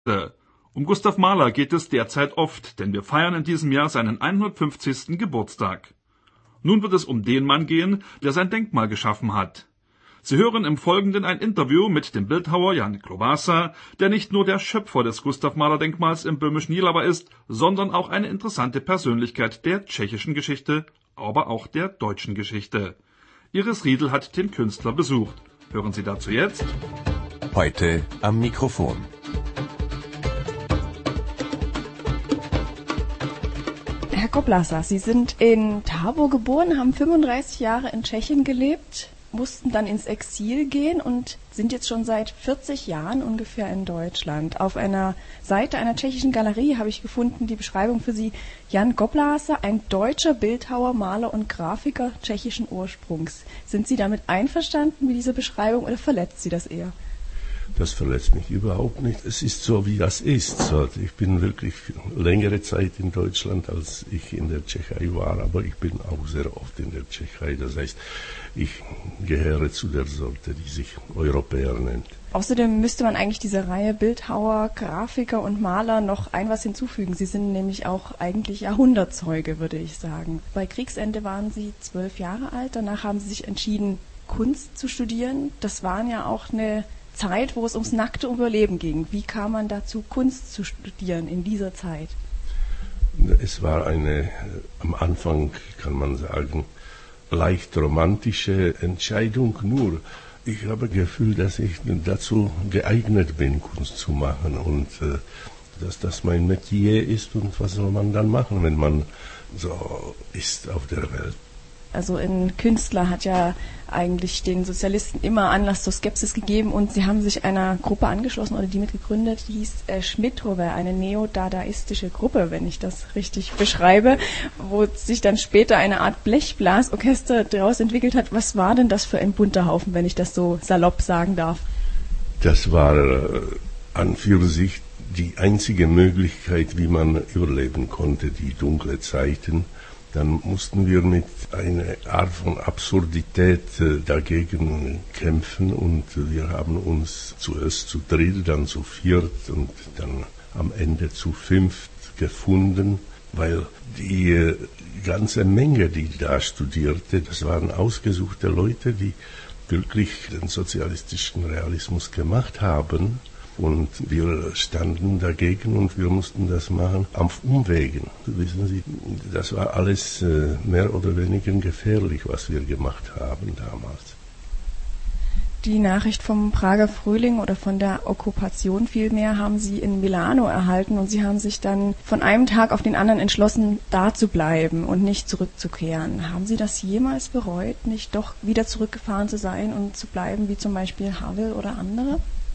Um Gustav Mahler geht es derzeit oft, denn wir feiern in diesem Jahr seinen 150. Geburtstag. Nun wird es um den Mann gehen, der sein Denkmal geschaffen hat. Sie hören im Folgenden ein Interview mit dem Bildhauer Jan Klobasa, der nicht nur der Schöpfer des Gustav-Mahler-Denkmals im böhmischen Jihlava ist, sondern auch eine interessante Persönlichkeit der tschechischen Geschichte, aber auch der deutschen Geschichte. Iris Riedel hat den Künstler besucht. Hören Sie dazu jetzt. Heute am Mikrofon. Herr Klobasa, Sie sind in Tábor geboren, haben 35 Jahre in Tschechien gelebt, mussten dann ins Exil gehen und sind jetzt schon seit 40 Jahren ungefähr in Deutschland. Auf einer Seite einer tschechischen Galerie habe ich gefunden die Beschreibung für Sie: Jan Klobasa, ein deutscher Bildhauer, Maler und Grafiker tschechischen Ursprungs. Sind Sie damit einverstanden mit dieser Beschreibung oder verletzt Sie das eher? Das verletzt mich überhaupt nicht. Es ist so, wie das ist. Ich bin wirklich längere Zeit in Deutschland, als ich in der Tschechei war, aber ich bin auch sehr oft in der Tschechei. Das heißt, ich gehöre zu der Sorte, die sich Europäer nennt. Außerdem müsste man eigentlich dieser Reihe Bildhauer, Grafiker und Maler noch ein was hinzufügen. Sie sind nämlich auch eigentlich Jahrhundertzeuge, würde ich sagen. Bei Kriegsende waren Sie 12 Jahre alt. Danach haben Sie sich entschieden, Kunst zu studieren. Das waren ja auch eine Zeit, wo es ums nackte Überleben ging. Wie kam man dazu, Kunst zu studieren in dieser Zeit? Es war eine, am Anfang kann man sagen, leicht romantische Entscheidung. Nur, ich habe das Gefühl, dass ich dazu geeignet bin, Kunst zu machen und dass das mein Metier ist. Und was soll man dann machen, wenn man so ist auf der Welt? Also ein Künstler hat ja eigentlich den Sozialisten immer Anlass zur Skepsis gegeben und sie haben sich einer Gruppe angeschlossen oder die mitgegründet, die hieß Schmidthover, eine neodadaistische Gruppe, wenn ich das richtig beschreibe, wo sich dann später eine Art Blechblasorchester daraus entwickelt hat. Was war denn das für ein bunter Haufen, wenn ich das so salopp sagen darf? Das war an für sich die einzige Möglichkeit, wie man überleben konnte, die dunkle Zeiten. Dann mussten wir mit einer Art von Absurdität dagegen kämpfen und wir haben uns zuerst zu dritt, dann zu viert und dann am Ende zu fünft gefunden, weil die ganze Menge, die da studierte, das waren ausgesuchte Leute, die wirklich den sozialistischen Realismus gemacht haben. Und wir standen dagegen und wir mussten das machen auf Umwegen. Wissen Sie, das war alles mehr oder weniger gefährlich, was wir gemacht haben damals. Die Nachricht vom Prager Frühling oder von der Okkupation vielmehr haben Sie in Milano erhalten und Sie haben sich dann von einem Tag auf den anderen entschlossen, da zu bleiben und nicht zurückzukehren. Haben Sie das jemals bereut, nicht doch wieder zurückgefahren zu sein und zu bleiben, wie zum Beispiel Havel oder andere?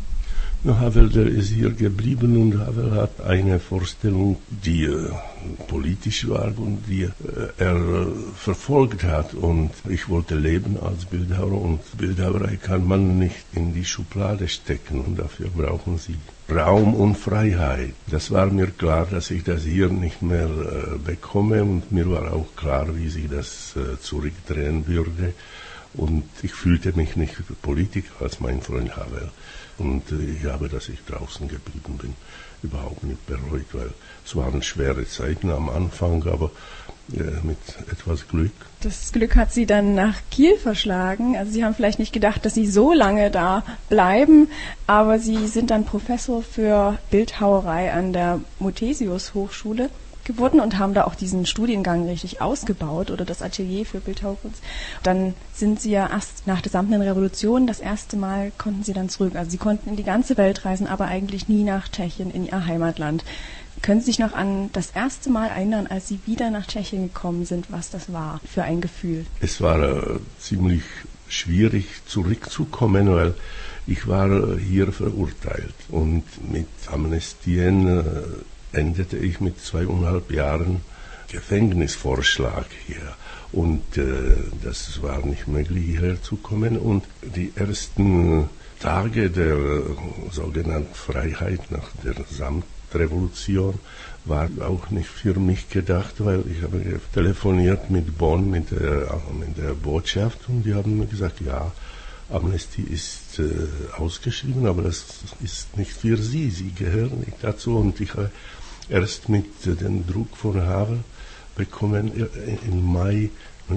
Havel, der ist hier geblieben und Havel hat eine Vorstellung, die politisch war und die er verfolgt hat. Und ich wollte leben als Bildhauer und Bildhauerei kann man nicht in die Schublade stecken und dafür brauchen sie Raum und Freiheit. Das war mir klar, dass ich das hier nicht mehr bekomme und mir war auch klar, wie sich das zurückdrehen würde. Und ich fühlte mich nicht Politiker als mein Freund Havel. Und ich habe, dass ich draußen geblieben bin, überhaupt nicht bereut, weil es waren schwere Zeiten am Anfang, aber mit etwas Glück. Das Glück hat Sie dann nach Kiel verschlagen. Also Sie haben vielleicht nicht gedacht, dass Sie so lange da bleiben, aber Sie sind dann Professor für Bildhauerei an der Muthesius-Hochschule geworden und haben da auch diesen Studiengang richtig ausgebaut oder das Atelier für Bildhauerkunst. Dann sind Sie ja erst nach der samtenen Revolution das erste Mal konnten Sie dann zurück. Also Sie konnten in die ganze Welt reisen, aber eigentlich nie nach Tschechien, in Ihr Heimatland. Können Sie sich noch an das erste Mal erinnern, als Sie wieder nach Tschechien gekommen sind, was das war für ein Gefühl? Es war ziemlich schwierig zurückzukommen, weil ich war hier verurteilt und mit Amnestien endete ich mit 2,5 Jahren Gefängnisvorschlag hier. Und das war nicht möglich, hierher zu kommen. Und die ersten Tage der sogenannten Freiheit nach der Samtrevolution war auch nicht für mich gedacht, weil ich habe telefoniert mit Bonn, mit der Botschaft und die haben mir gesagt, ja, Amnesty ist ausgeschrieben, aber das ist nicht für Sie. Sie gehören nicht dazu. Und ich habe erst mit dem Druck von Havel bekommen im Mai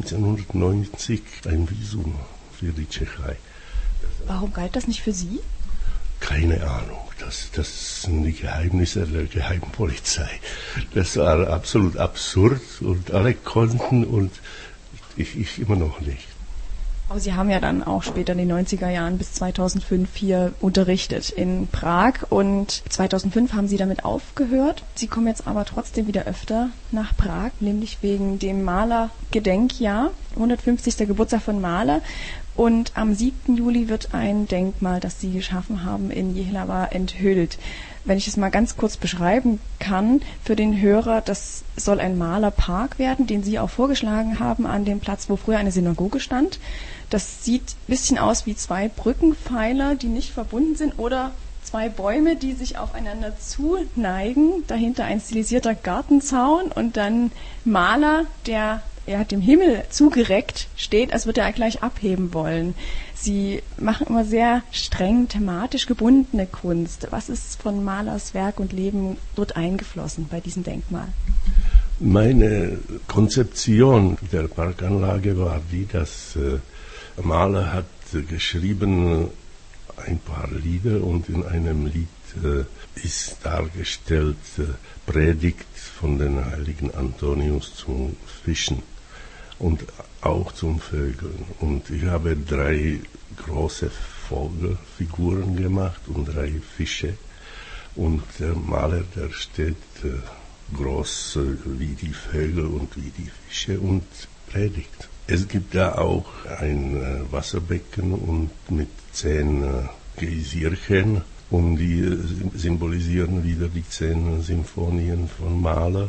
1990 ein Visum für die Tschechei. Warum galt das nicht für Sie? Keine Ahnung. Das sind die Geheimnisse der Geheimpolizei. Das war absolut absurd und alle konnten und ich immer noch nicht. Aber Sie haben ja dann auch später in den 90er Jahren bis 2005 hier unterrichtet in Prag und 2005 haben Sie damit aufgehört. Sie kommen jetzt aber trotzdem wieder öfter nach Prag, nämlich wegen dem Mahler-Gedenkjahr, 150. Geburtstag von Mahler. Und am 7. Juli wird ein Denkmal, das Sie geschaffen haben, in Jihlava enthüllt. Wenn ich es mal ganz kurz beschreiben kann für den Hörer, das soll ein Malerpark werden, den Sie auch vorgeschlagen haben an dem Platz, wo früher eine Synagoge stand. Das sieht ein bisschen aus wie zwei Brückenpfeiler, die nicht verbunden sind, oder zwei Bäume, die sich aufeinander zuneigen. Dahinter ein stilisierter Gartenzaun und dann Maler, der dem Himmel zugereckt steht, als würde er gleich abheben wollen. Sie machen immer sehr streng thematisch gebundene Kunst. Was ist von Malers Werk und Leben dort eingeflossen bei diesem Denkmal? Meine Konzeption der Parkanlage war die, dass Mahler hat geschrieben ein paar Lieder und in einem Lied ist dargestellt Predigt von den heiligen Antonius zum Fischen und auch zum Vögeln. Und ich habe 3 große Vogelfiguren gemacht und 3 Fische. Und der Maler, der steht groß wie die Vögel und wie die Fische und predigt. Es gibt da auch ein Wasserbecken und mit 10 Geysirchen. Und die symbolisieren wieder die 10 Symphonien von Mahler.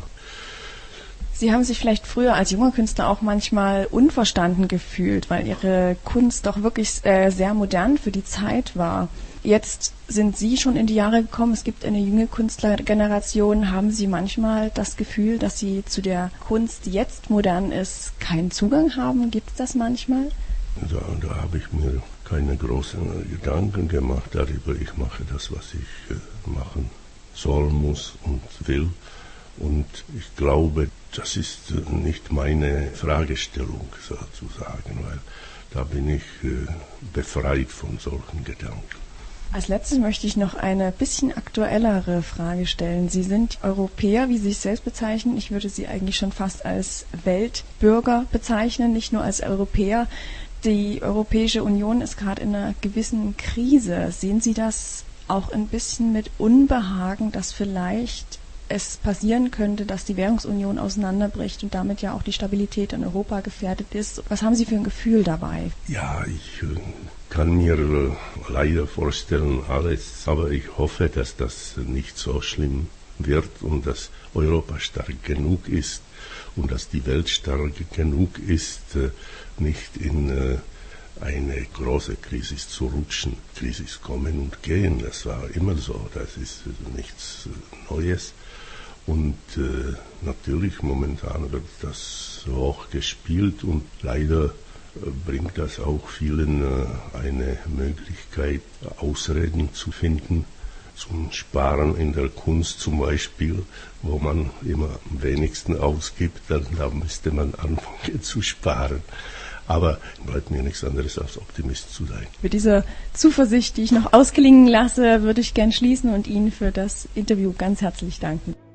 Sie haben sich vielleicht früher als junger Künstler auch manchmal unverstanden gefühlt, weil Ihre Kunst doch wirklich sehr modern für die Zeit war. Jetzt sind Sie schon in die Jahre gekommen, es gibt eine junge Künstlergeneration. Haben Sie manchmal das Gefühl, dass Sie zu der Kunst, die jetzt modern ist, keinen Zugang haben? Gibt es das manchmal? Da habe ich mir keine großen Gedanken gemacht darüber. Ich mache das, was ich machen soll, muss und will. Und ich glaube, das ist nicht meine Fragestellung sozusagen, weil da bin ich befreit von solchen Gedanken. Als letztes möchte ich noch eine bisschen aktuellere Frage stellen. Sie sind Europäer, wie Sie sich selbst bezeichnen. Ich würde Sie eigentlich schon fast als Weltbürger bezeichnen, nicht nur als Europäer. Die Europäische Union ist gerade in einer gewissen Krise. Sehen Sie das auch ein bisschen mit Unbehagen, dass vielleicht es passieren könnte, dass die Währungsunion auseinanderbricht und damit ja auch die Stabilität in Europa gefährdet ist? Was haben Sie für ein Gefühl dabei? Ja, ich kann mir leider vorstellen alles, aber ich hoffe, dass das nicht so schlimm wird und dass Europa stark genug ist und dass die Welt stark genug ist, nicht in eine große Krise zu rutschen. Krisis kommen und gehen, das war immer so, das ist nichts Neues. Und natürlich momentan wird das hoch gespielt und leider bringt das auch vielen eine Möglichkeit, Ausreden zu finden, zum Sparen in der Kunst zum Beispiel, wo man immer am wenigsten ausgibt, da müsste man anfangen zu sparen. Aber bleibt mir nichts anderes als Optimist zu sein. Mit dieser Zuversicht, die ich noch ausklingen lasse, würde ich gern schließen und Ihnen für das Interview ganz herzlich danken.